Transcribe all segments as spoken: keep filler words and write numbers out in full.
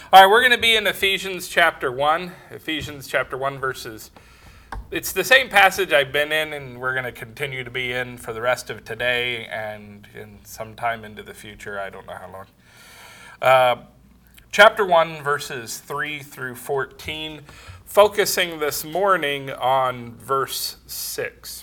All right, we're going to be in Ephesians chapter one. Ephesians chapter one verses. It's the same passage I've been in, and we're going to continue to be in for the rest of today and in some time into the future. I don't know how long. Uh, chapter one, verses three through fourteen, focusing this morning on verse six.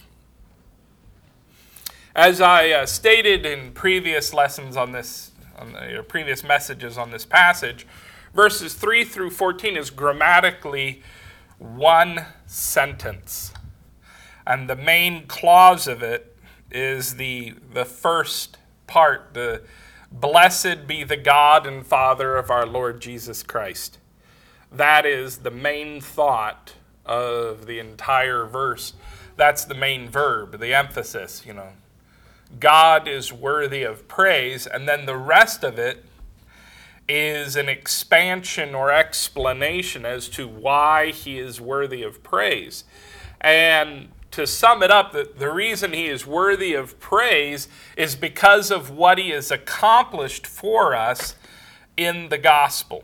As I uh, stated in previous lessons on this, on the, or previous messages on this passage, verses three through fourteen is grammatically one sentence. And the main clause of it is the, the first part, the blessed be the God and Father of our Lord Jesus Christ. That is the main thought of the entire verse. That's the main verb, the emphasis, you know. God is worthy of praise, and then the rest of it is an expansion or explanation as to why he is worthy of praise. And to sum it up, the, the reason he is worthy of praise is because of what he has accomplished for us in the gospel.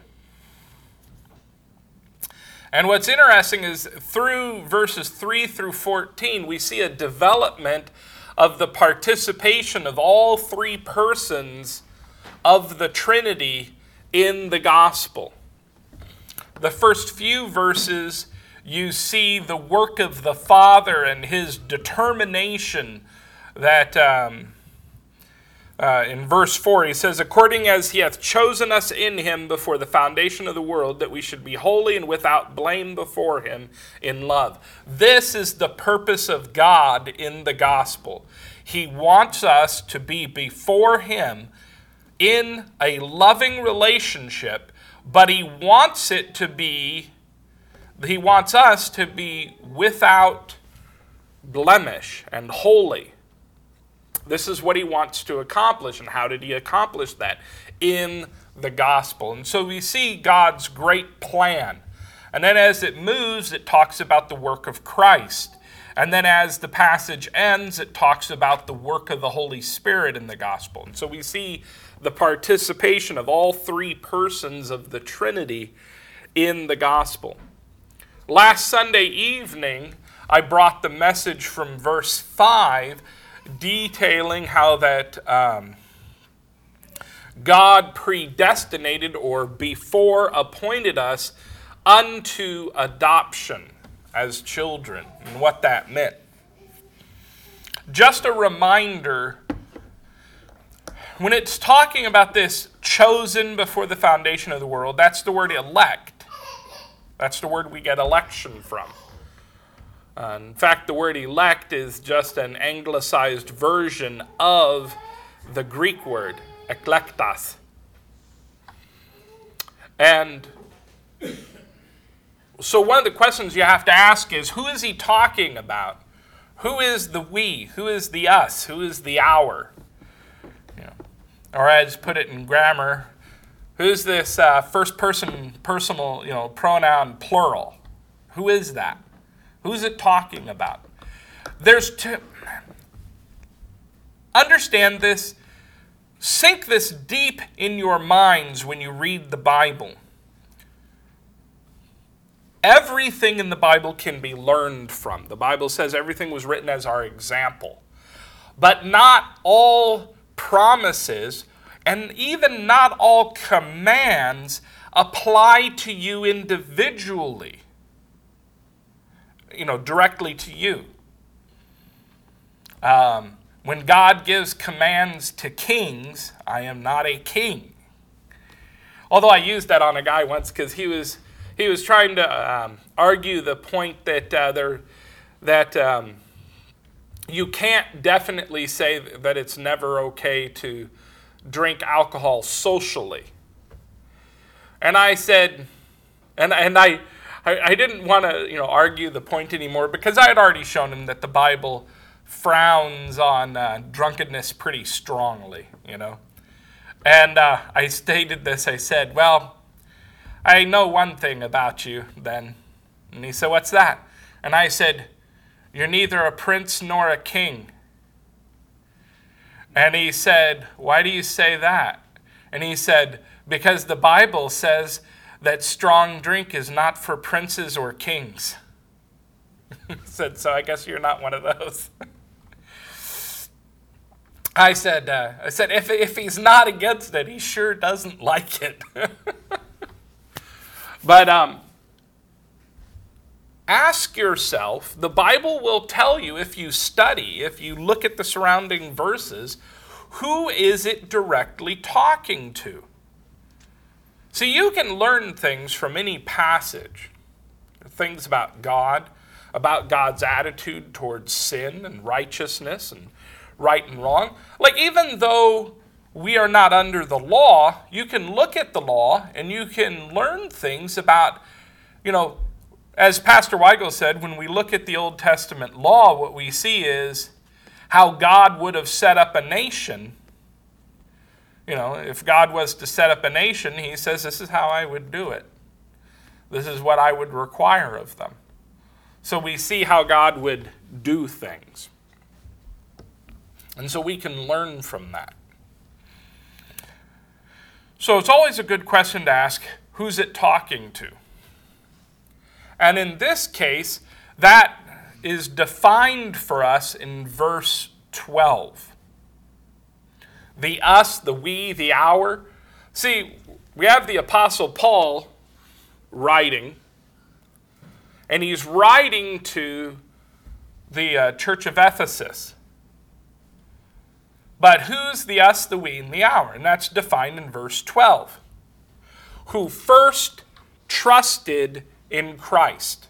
And what's interesting is through verses three through fourteen, we see a development of the participation of all three persons of the Trinity in the gospel. The first few verses, you see the work of the Father and his determination that um, uh, in verse four, he says, according as he hath chosen us in him before the foundation of the world, that we should be holy and without blame before him in love. This is the purpose of God in the gospel. He wants us to be before him in a loving relationship, but he wants it to be, he wants us to be without blemish and holy. This is what he wants to accomplish. And how did he accomplish that? In the gospel. And so we see God's great plan. And then as it moves, it talks about the work of Christ. And then as the passage ends, it talks about the work of the Holy Spirit in the gospel. And so we see the participation of all three persons of the Trinity in the gospel. Last Sunday evening, I brought the message from verse five, detailing how that um, God predestinated or before appointed us unto adoption as children, and what that meant. Just a reminder, when it's talking about this chosen before the foundation of the world, that's the word elect. That's the word we get election from. Uh, in fact, the word elect is just an anglicized version of the Greek word, eklektos. And so one of the questions you have to ask is, who is he talking about? Who is the we? Who is the us? Who is the our? You know, or as put it in grammar, who's this uh, first person personal, you know, pronoun plural? Who is that? Who's it talking about? There's two. Understand this. Sink this deep in your minds when you read the Bible. Everything in the Bible can be learned from. The Bible says everything was written as our example. But not all promises and even not all commands apply to you individually. You know, directly to you. Um, when God gives commands to kings, I am not a king. Although I used that on a guy once because he was he was trying to um, argue the point that uh, there that um, you can't definitely say that it's never okay to drink alcohol socially. And I said, and and I. I, I didn't want to, you know, argue the point anymore because I had already shown him that the Bible frowns on uh, drunkenness pretty strongly, you know. And uh, I stated this. I said, well, I know one thing about you then. And he said, what's that? And I said, you're neither a prince nor a king. And he said, why do you say that? And he said, because the Bible says that strong drink is not for princes or kings. He said, so I guess you're not one of those. I said, uh, I said, if, if he's not against it, he sure doesn't like it. But um, ask yourself, the Bible will tell you if you study, if you look at the surrounding verses, who is it directly talking to? See, you can learn things from any passage, things about God, about God's attitude towards sin and righteousness and right and wrong. Like, even though we are not under the law, you can look at the law and you can learn things about, you know, as Pastor Weigel said, when we look at the Old Testament law, what we see is how God would have set up a nation. You know, if God was to set up a nation, he says, this is how I would do it. This is what I would require of them. So we see how God would do things. And so we can learn from that. So it's always a good question to ask, who's it talking to? And in this case, that is defined for us in verse twelve. The us, the we, the our. See, we have the Apostle Paul writing, and he's writing to the uh, church of Ephesus. But who's the us, the we, and the our? And that's defined in verse twelve. Who first trusted in Christ.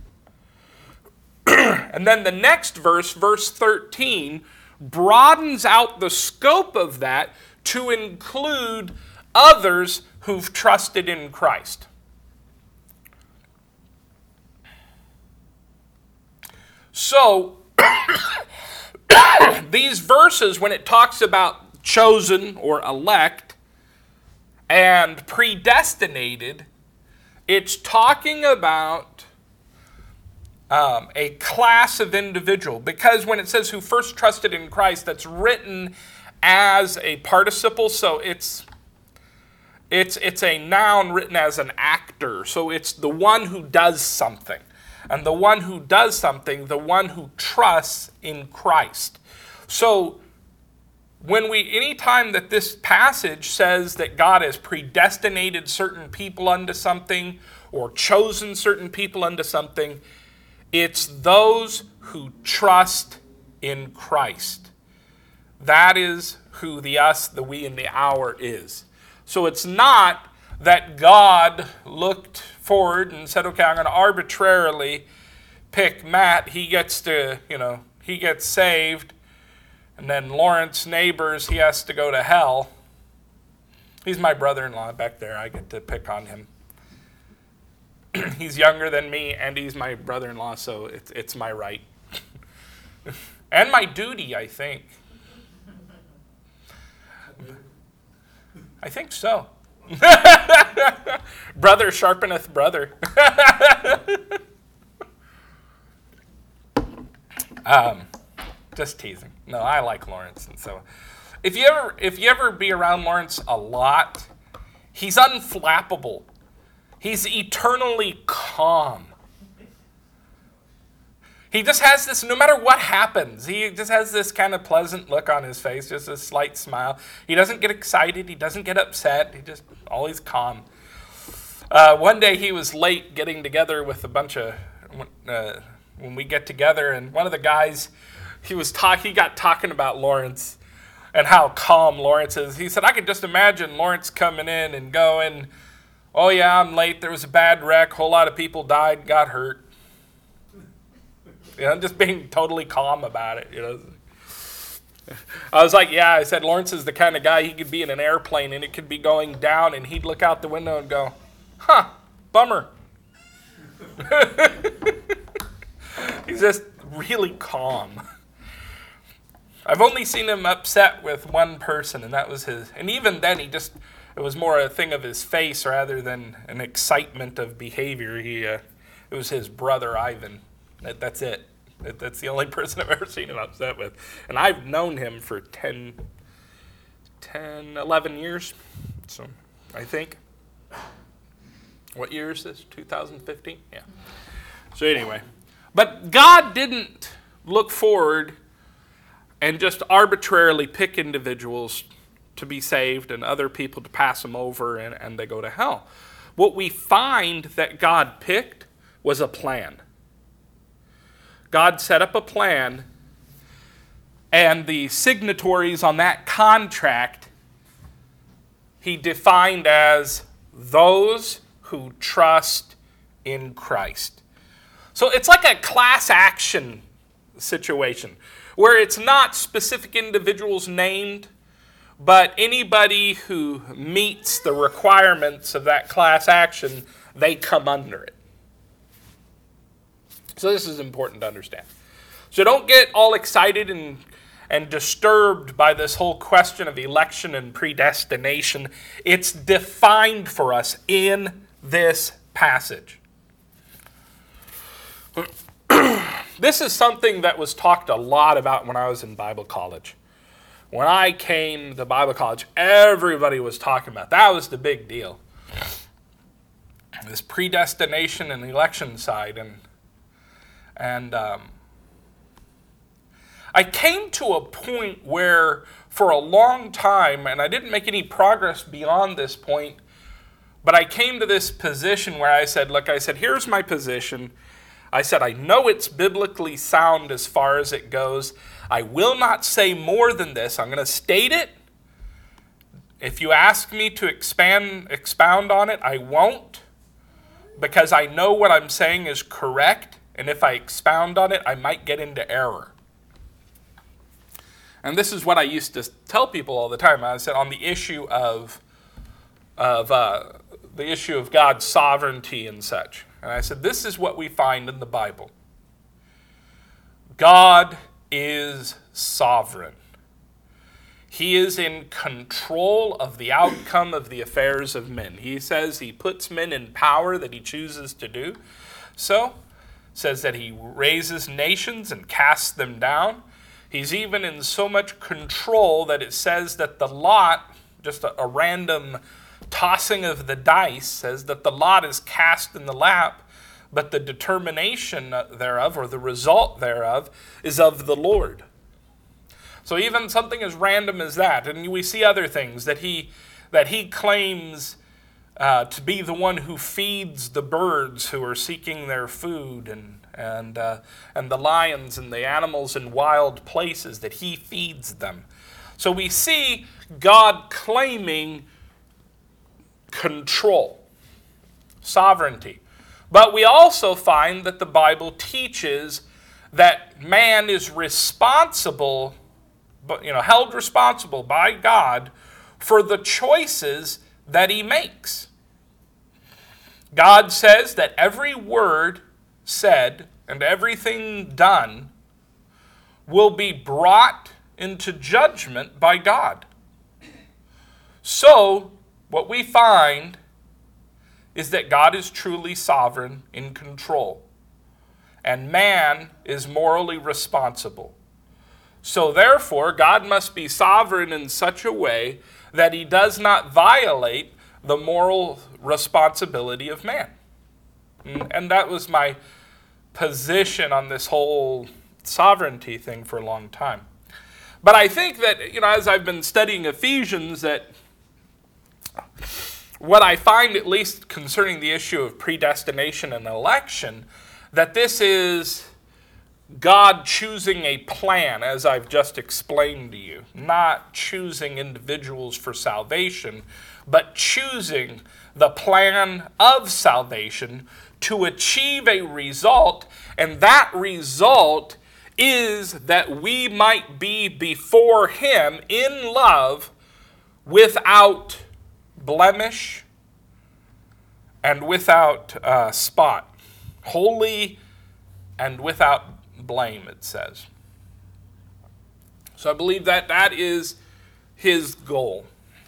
And then the next verse, verse thirteen, broadens out the scope of that to include others who've trusted in Christ. So, these verses, when it talks about chosen or elect and predestinated, it's talking about um, a class of individual. Because when it says who first trusted in Christ, that's written as a participle. So it's, it's, it's a noun written as an actor. So it's the one who does something. And the one who does something, the one who trusts in Christ. So when we, anytime that this passage says that God has predestinated certain people unto something or chosen certain people unto something, it's those who trust in Christ. That is who the us, the we, and the our is. So it's not that God looked forward and said, okay, I'm going to arbitrarily pick Matt. He gets to, you know, he gets saved. And then Lawrence Neighbors, he has to go to hell. He's my brother-in-law back there. I get to pick on him. He's younger than me, and he's my brother-in-law, so it's, it's my right. And my duty, I think. I think so. Brother sharpeneth brother. um, just teasing. No, I like Lawrence, and so if you ever if you ever be around Lawrence a lot, he's unflappable. He's eternally calm. He just has this, no matter what happens, he just has this kind of pleasant look on his face, just a slight smile. He doesn't get excited. He doesn't get upset. He just always calm. Uh, one day he was late getting together with a bunch of, uh, when we get together, and one of the guys, he was talk, he got talking about Lawrence and how calm Lawrence is. He said, I could just imagine Lawrence coming in and going, oh yeah, I'm late. There was a bad wreck. A whole lot of people died, got hurt. You know, just being totally calm about it, you know. I was like, yeah, I said, Lawrence is the kind of guy, he could be in an airplane and it could be going down and he'd look out the window and go, huh, bummer. He's just really calm. I've only seen him upset with one person, and that was his. And even then, he just, it was more a thing of his face rather than an excitement of behavior. He, uh, it was his brother, Ivan. That, that's it. That, that's the only person I've ever seen him upset with. And I've known him for ten, ten, eleven years, so I think. What year is this? two thousand fifteen? Yeah. So anyway, but God didn't look forward and just arbitrarily pick individuals to be saved and other people to pass them over and, and they go to hell. What we find that God picked was a plan. God set up a plan, and the signatories on that contract he defined as those who trust in Christ. So it's like a class action situation where it's not specific individuals named, but anybody who meets the requirements of that class action, they come under it. So this is important to understand. So don't get all excited and, and disturbed by this whole question of election and predestination. It's defined for us in this passage. This is something that was talked a lot about when I was in Bible college. When I came to Bible college, everybody was talking about it. That was the big deal. This predestination and election side. And, and um, I came to a point where for a long time, and I didn't make any progress beyond this point, but I came to this position where I said, look, I said, here's my position. I said, I know it's biblically sound as far as it goes. I will not say more than this. I'm going to state it. If you ask me to expand, expound on it, I won't, because I know what I'm saying is correct, and if I expound on it, I might get into error. And this is what I used to tell people all the time. I said on the issue of, of uh, the issue of God's sovereignty and such. And I said, this is what we find in the Bible. God is sovereign. He is in control of the outcome of the affairs of men. He says he puts men in power that he chooses to do. So, says that he raises nations and casts them down. He's even in so much control that it says that the lot, just a, a random tossing of the dice, says that the lot is cast in the lap, but the determination thereof, or the result thereof, is of the Lord. So even something as random as that, and we see other things, that he, that he claims uh, to be the one who feeds the birds who are seeking their food, and and uh, and the lions and the animals in wild places, that he feeds them. So we see God claiming control, sovereignty. But we also find that the Bible teaches that man is responsible, but you know, held responsible by God for the choices that he makes. God says that every word said and everything done will be brought into judgment by God. So, what we find is that God is truly sovereign, in control, and man is morally responsible. So therefore, God must be sovereign in such a way that he does not violate the moral responsibility of man. And that was my position on this whole sovereignty thing for a long time. But I think that, you know, as I've been studying Ephesians, that what I find, at least concerning the issue of predestination and election, that this is God choosing a plan, as I've just explained to you, not choosing individuals for salvation, but choosing the plan of salvation to achieve a result, and that result is that we might be before him in love without blemish and without uh, spot, holy and without blame, it says. So I believe that that is his goal.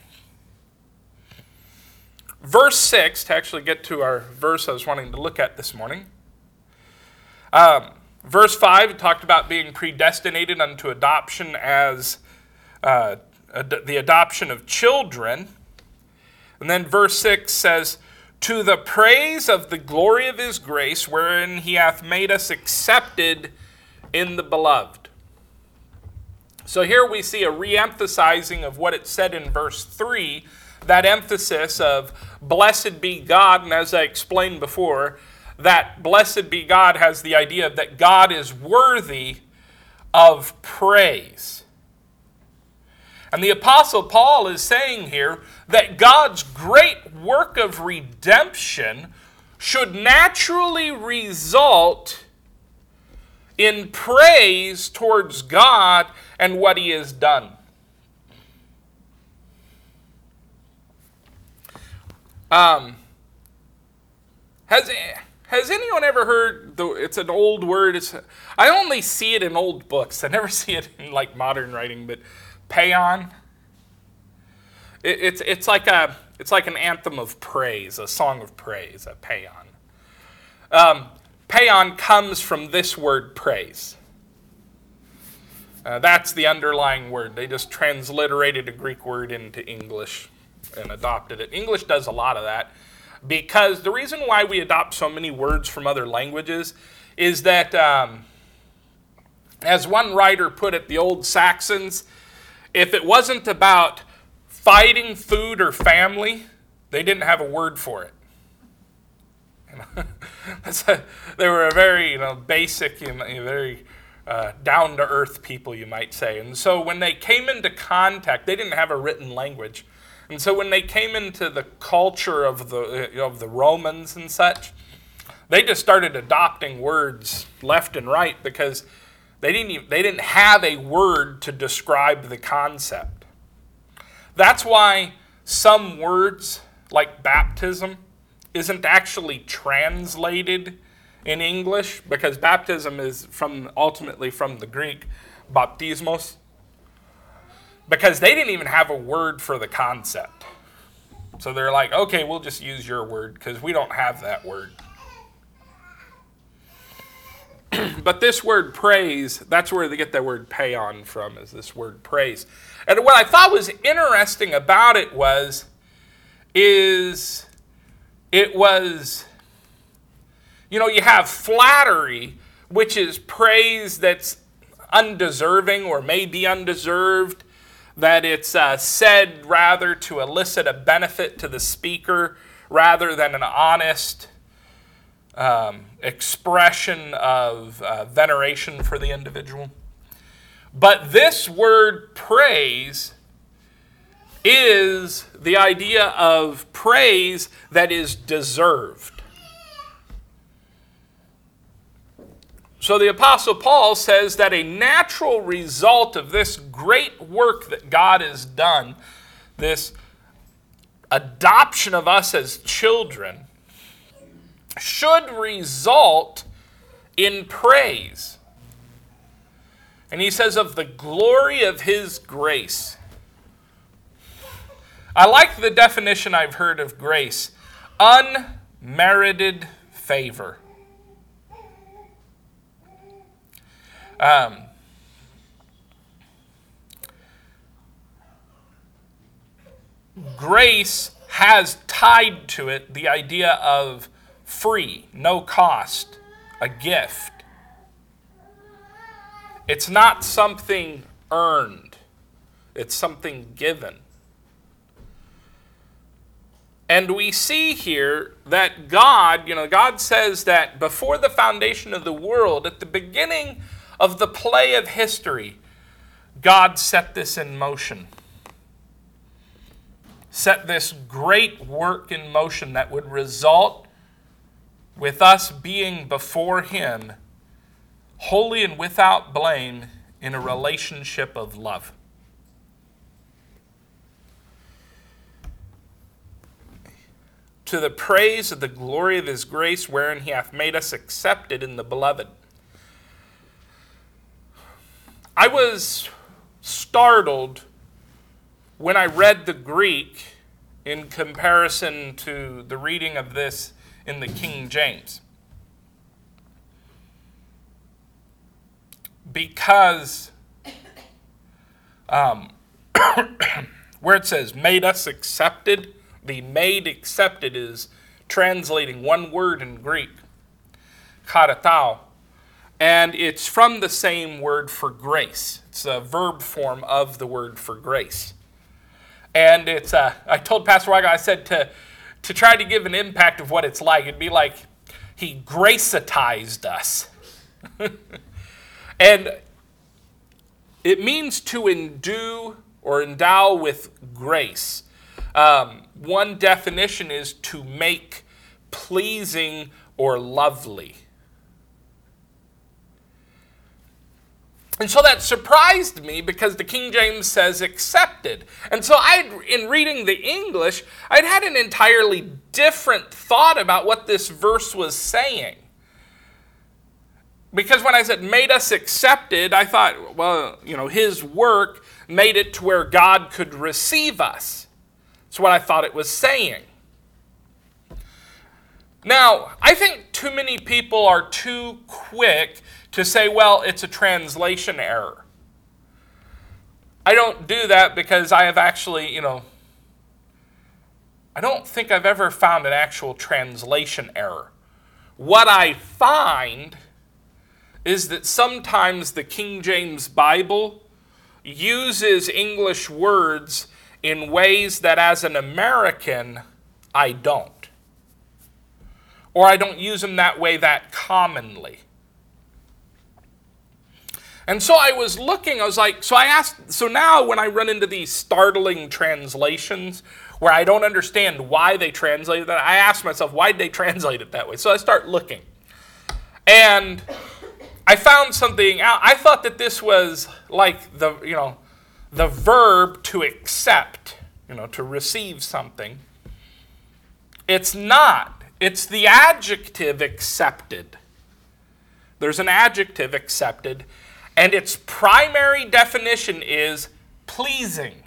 Verse six, to actually get to our verse I was wanting to look at this morning. Um, verse five, it talked about being predestinated unto adoption as uh, ad- the adoption of children. And then verse six says, to the praise of the glory of his grace, wherein he hath made us accepted in the beloved. So here we see a re-emphasizing of what it said in verse three, that emphasis of blessed be God, and as I explained before, that blessed be God has the idea that God is worthy of praise. And the Apostle Paul is saying here that God's great work of redemption should naturally result in praise towards God and what he has done. Um, has has anyone ever heard, the, it's an old word, it's, I only see it in old books, I never see it in like modern writing, but paean. It, it's it's like a it's like an anthem of praise, a song of praise, a paean. Um, paean comes from this word praise. Uh, that's the underlying word. They just transliterated a Greek word into English and adopted it. English does a lot of that because the reason why we adopt so many words from other languages is that, um, as one writer put it, the old Saxons, if it wasn't about fighting, food, or family, they didn't have a word for it. You know? That's a, they were a very you know, basic, you know, very uh, down-to-earth people, you might say. And so when they came into contact, they didn't have a written language. And so when they came into the culture of the of the Romans and such, they just started adopting words left and right because they didn't even, they didn't have a word to describe the concept. That's why some words like baptism isn't actually translated in English, because baptism is from ultimately from the Greek baptismos, because they didn't even have a word for the concept. So they're like, okay, we'll just use your word because we don't have that word. But this word praise, that's where they get that word paean from, is this word praise. And what I thought was interesting about it was, is it was, you know, you have flattery, which is praise that's undeserving or maybe undeserved, that it's uh, said rather to elicit a benefit to the speaker rather than an honest um, expression of uh, veneration for the individual. But this word praise is the idea of praise that is deserved. So the Apostle Paul says that a natural result of this great work that God has done, this adoption of us as children, should result in praise. And he says of the glory of his grace. I like the definition I've heard of grace. Unmerited favor. Um, grace has tied to it the idea of free, no cost, a gift. It's not something earned. It's something given. And we see here that God, you know, God says that before the foundation of the world, at the beginning of the play of history, God set this in motion. Set this great work in motion that would result with us being before him, holy and without blame, in a relationship of love. To the praise of the glory of his grace, wherein he hath made us accepted in the beloved. I was startled when I read the Greek in comparison to the reading of this in the King James. Because um, where it says made us accepted, the made accepted is translating one word in Greek, charatao, and it's from the same word for grace. It's a verb form of the word for grace. And it's, uh, I told Pastor Weigel, I said to, to try to give an impact of what it's like, it'd be like he gracetized us. And it means to endue or endow with grace. Um, one definition is to make pleasing or lovely. And so that surprised me because the King James says accepted. And so I, in reading the English, I'd had an entirely different thought about what this verse was saying. Because when I said made us accepted, I thought, well, you know, his work made it to where God could receive us. That's what I thought it was saying. Now, I think too many people are too quick to say, well, it's a translation error. I don't do that because I have actually, you know, I don't think I've ever found an actual translation error. What I find is that sometimes the King James Bible uses English words in ways that as an American, I don't. Or I don't use them that way that commonly. And so I was looking, I was like, so I asked, so now when I run into these startling translations where I don't understand why they translated that, I ask myself, why did they translate it that way? So I start looking. And I found something out. I thought that this was like the, you know, the verb to accept, you know, to receive something. It's not. It's the adjective accepted. There's an adjective accepted, and its primary definition is pleasing.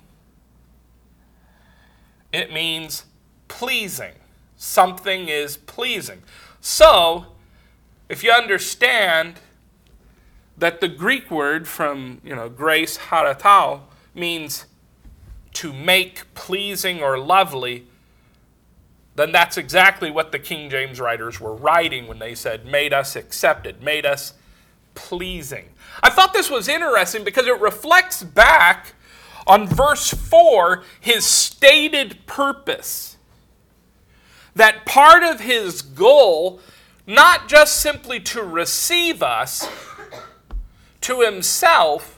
It means pleasing. Something is pleasing. So, if you understand that the Greek word from, you know, grace, charatao, means to make pleasing or lovely, then that's exactly what the King James writers were writing when they said, made us accepted, made us pleasing. I thought this was interesting because it reflects back on verse four, his stated purpose. That part of his goal, not just simply to receive us to himself,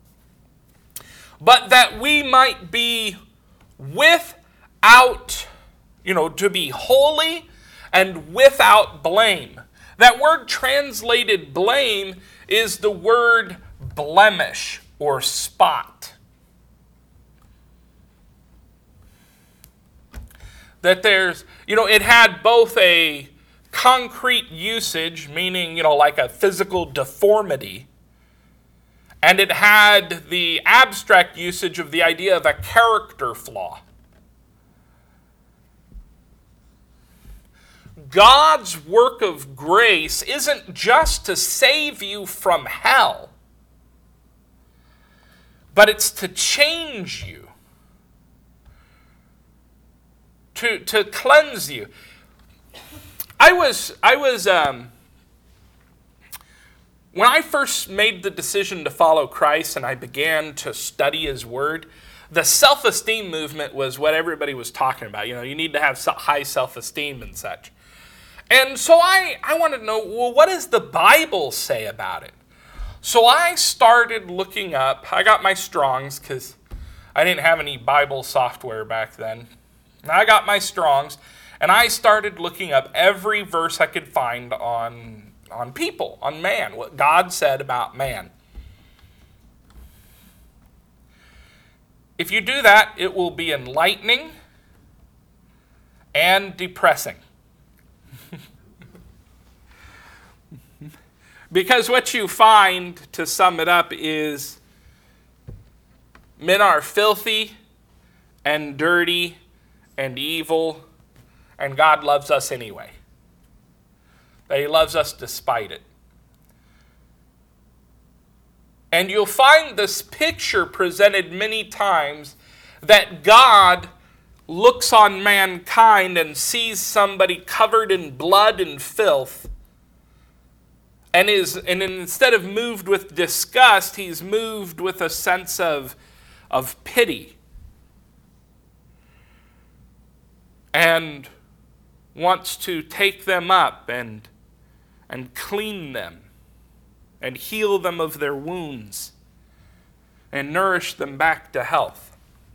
but that we might be without, you know, to be holy and without blame. That word translated blame is the word blemish or spot. That there's, you know, it had both a concrete usage, meaning, you know, like a physical deformity, and it had the abstract usage of the idea of a character flaw. God's work of grace isn't just to save you from hell, but it's to change you, to, to cleanse you. I was, I was, um, when I first made the decision to follow Christ and I began to study His Word, the self-esteem movement was what everybody was talking about. You know, you need to have high self-esteem and such. And so I, I wanted to know, well, what does the Bible say about it? So I started looking up. I got my Strong's because I didn't have any Bible software back then. And I got my Strong's, and I started looking up every verse I could find on, on people, on man, what God said about man. If you do that, it will be enlightening and depressing. Because what you find, to sum it up, is men are filthy and dirty and evil, and God loves us anyway. That He loves us despite it. And you'll find this picture presented many times that God looks on mankind and sees somebody covered in blood and filth, and is and instead of moved with disgust, he's moved with a sense of, of pity, and wants to take them up and, and clean them and heal them of their wounds and nourish them back to health.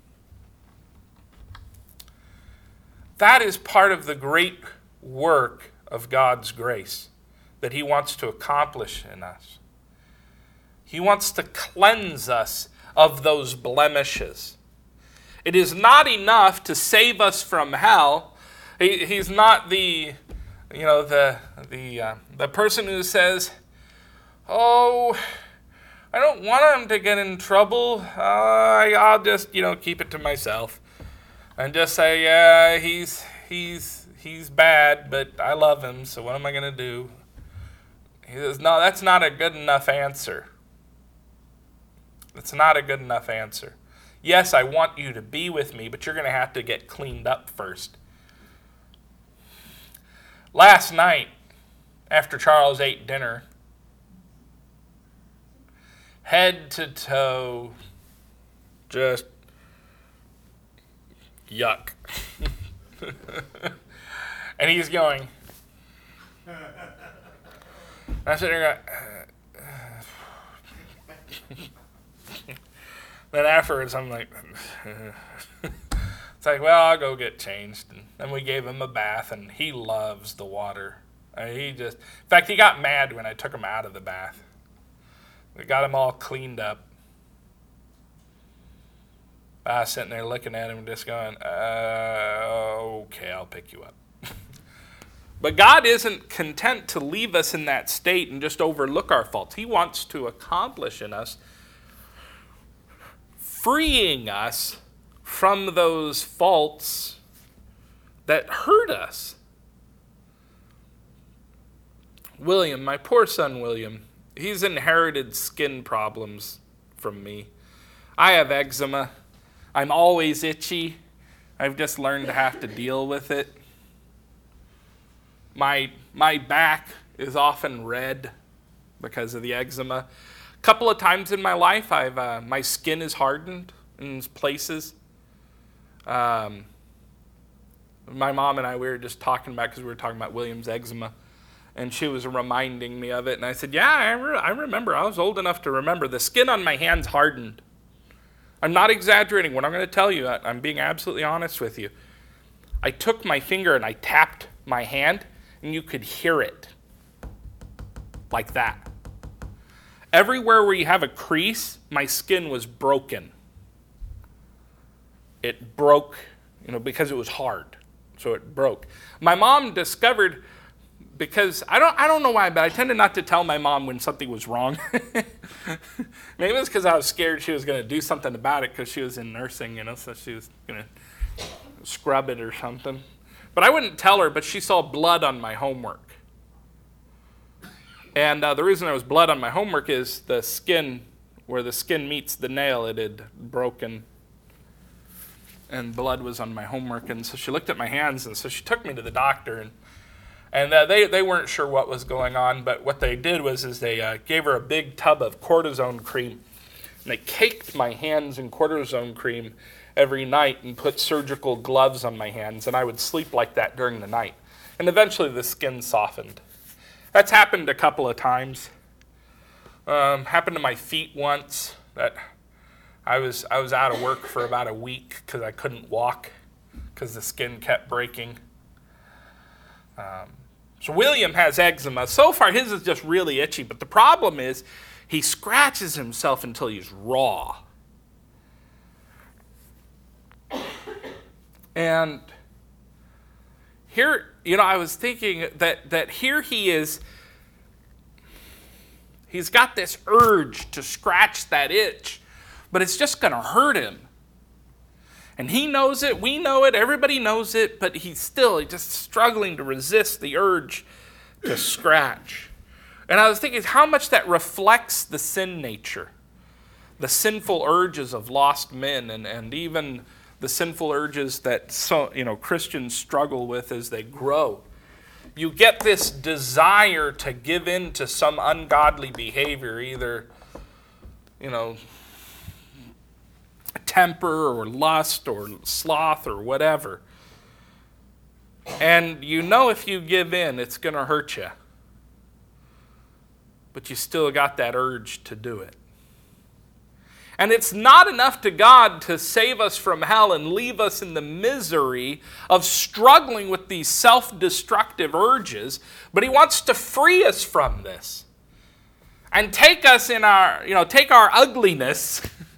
That is part of the great work of God's grace that he wants to accomplish in us. He wants to cleanse us of those blemishes. It is not enough to save us from hell. He, he's not the, you know, the the uh, the person who says, "Oh, I don't want him to get in trouble. Uh, I'll just, you know, keep it to myself and just say, yeah, he's he's he's bad, but I love him. So what am I going to do?" He says, "No, that's not a good enough answer. It's not a good enough answer. Yes, I want you to be with me, but you're going to have to get cleaned up first." Last night, after Charles ate dinner, head to toe, just yuck. And he's going. I'm sitting there going, uh, then afterwards I'm like, it's like, well, I'll go get changed. And then we gave him a bath, and he loves the water. I mean, he just, in fact, he got mad when I took him out of the bath. We got him all cleaned up. I was sitting there looking at him just going, uh, okay, I'll pick you up. But God isn't content to leave us in that state and just overlook our faults. He wants to accomplish in us freeing us from those faults that hurt us. William, my poor son William, he's inherited skin problems from me. I have eczema. I'm always itchy. I've just learned to have to deal with it. My my back is often red because of the eczema. A couple of times in my life, I've uh, my skin is hardened in places. Um, my mom and I, we were just talking about, because we were talking about William's eczema, and she was reminding me of it, and I said, yeah, I, re- I remember. I was old enough to remember. The skin on my hands hardened. I'm not exaggerating what I'm going to tell you. I, I'm being absolutely honest with you. I took my finger and I tapped my hand, and you could hear it like that. Everywhere where you have a crease, my skin was broken. It broke, you know, because it was hard. So it broke. My mom discovered, because I don't I don't know why, but I tended not to tell my mom when something was wrong. Maybe it's because I was scared she was going to do something about it, because she was in nursing, you know, so she was going to scrub it or something. But I wouldn't tell her, but she saw blood on my homework. And uh, the reason there was blood on my homework is the skin, where the skin meets the nail, it had broken. And blood was on my homework. And so she looked at my hands, and so she took me to the doctor. And and uh, they, they weren't sure what was going on, but what they did was is they uh, gave her a big tub of cortisone cream. And they caked my hands in cortisone cream every night and put surgical gloves on my hands, and I would sleep like that during the night. And eventually the skin softened. That's happened a couple of times. Um, happened to my feet once. That I was I was out of work for about a week because I couldn't walk because the skin kept breaking. Um, so William has eczema. So far his is just really itchy, but the problem is he scratches himself until he's raw. And here, you know, I was thinking that, that here he is, he's got this urge to scratch that itch, but it's just going to hurt him. And he knows it, we know it, everybody knows it, but he's still he's just struggling to resist the urge to scratch. And I was thinking how much that reflects the sin nature, the sinful urges of lost men, and, and even the sinful urges that so, you know, Christians struggle with as they grow. You get this desire to give in to some ungodly behavior, either, you know, temper or lust or sloth or whatever. And you know if you give in, it's going to hurt you. But you still got that urge to do it. And it's not enough to God to save us from hell and leave us in the misery of struggling with these self-destructive urges, but He wants to free us from this and take us in our, you know, take our ugliness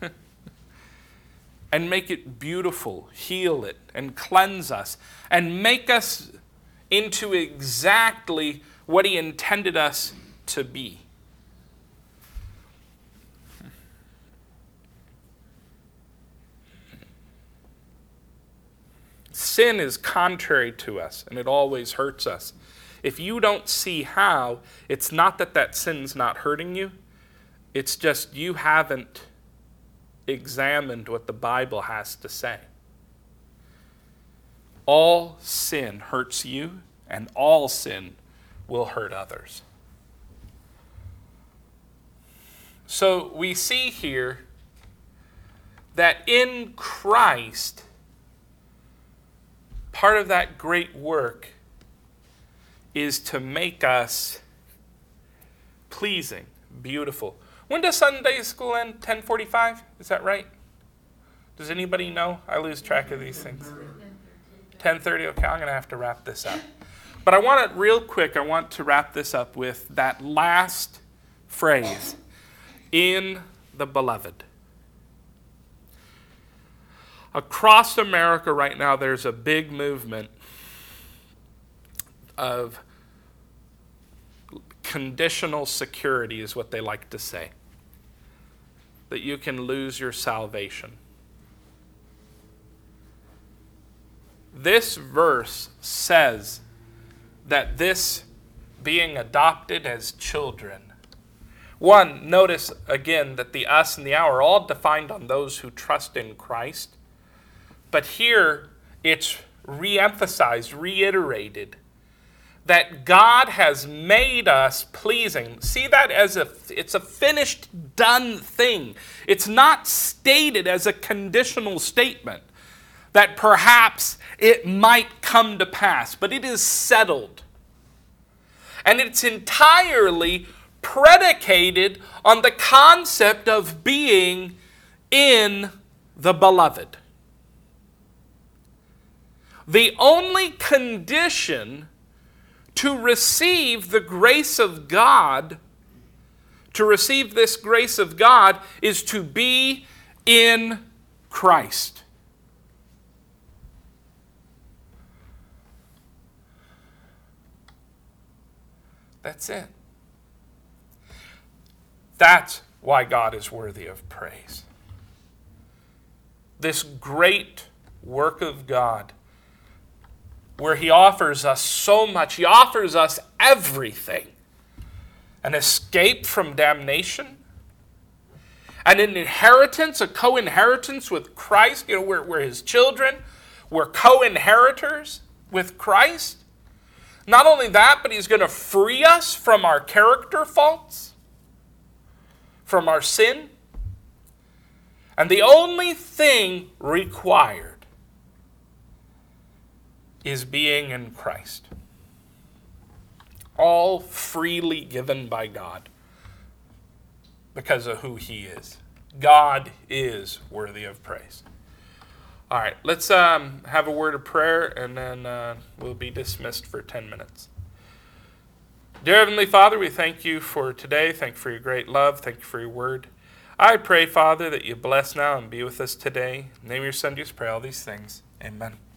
and make it beautiful, heal it, and cleanse us, and make us into exactly what He intended us to be. Sin is contrary to us, and it always hurts us. If you don't see how, it's not that that sin's not hurting you. It's just you haven't examined what the Bible has to say. All sin hurts you, and all sin will hurt others. So we see here that in Christ, part of that great work is to make us pleasing, beautiful. When does Sunday school end? ten forty-five? Is that right? Does anybody know? I lose track of these things. ten thirty? Okay, I'm going to have to wrap this up. But I want it real quick. I want to wrap this up with that last phrase, in the beloved. Across America right now, there's a big movement of conditional security, is what they like to say. That you can lose your salvation. This verse says that this being adopted as children. One, notice again that the us and the our are all defined on those who trust in Christ. But here it's re-emphasized, reiterated, that God has made us pleasing. See that as a, it's a finished, done thing. It's not stated as a conditional statement that perhaps it might come to pass, but it is settled. And it's entirely predicated on the concept of being in the beloved. The only condition to receive the grace of God, to receive this grace of God, is to be in Christ. That's it. That's why God is worthy of praise. This great work of God, where He offers us so much. He offers us everything. An escape from damnation. And an inheritance, a co-inheritance with Christ. You know, we're, we're His children. We're co-inheritors with Christ. Not only that, but He's going to free us from our character faults, from our sin. And the only thing required is being in Christ. All freely given by God because of who He is. God is worthy of praise. All right, let's um, have a word of prayer, and then uh, we'll be dismissed for ten minutes. Dear Heavenly Father, we thank You for today. Thank You for Your great love. Thank You for Your word. I pray, Father, that You bless now and be with us today. In the name of Your Son, Jesus, pray all these things. Amen.